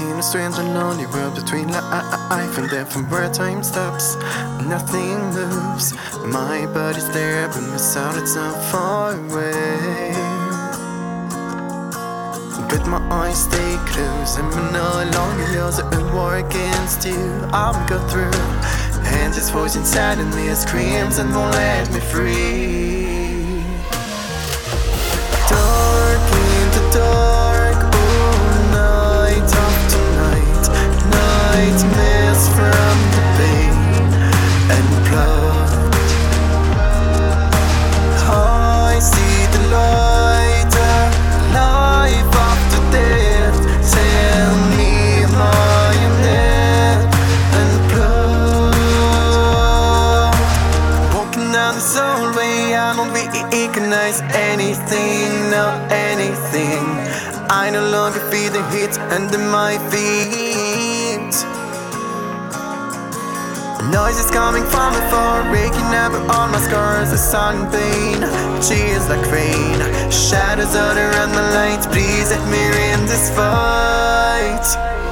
In a strange and lonely world between life and death, and where time stops, nothing moves. My body's there, but my soul it's so far away. But my eyes stay closed, and I'm no longer yours. I will war against you, I'll go through. And this voice inside of me screams and won't let me free. Dark in the dark, oh, night after night. Nightmares from the pain and blood. I see the light, life after death. Tell me, am I in death and blood? Walking down this old way, I don't recognize anything, no anything. I no longer feel the heat under my feet. Noises coming from afar, breaking up all my scars. The sun and pain, tears like rain. Shadows all around my light, please let me in this fight.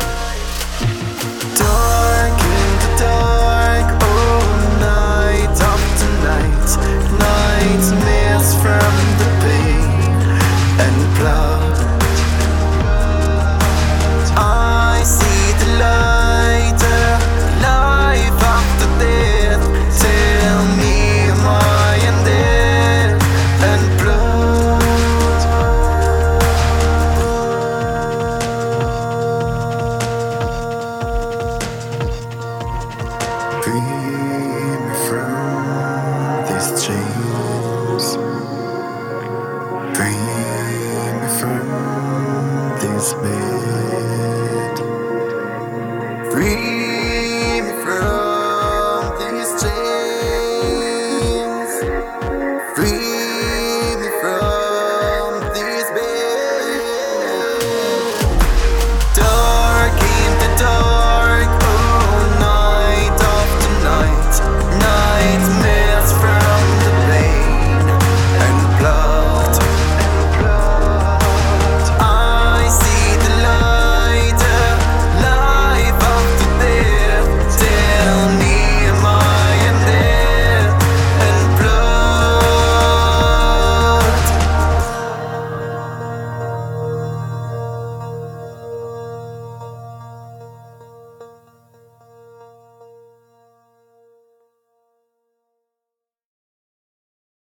Dark in the dark, oh, night after night. Nightmares from the pain and blood. I see the light, life after death. Tell me, am I in death and blood? Free me from these chains. Free me from this pain.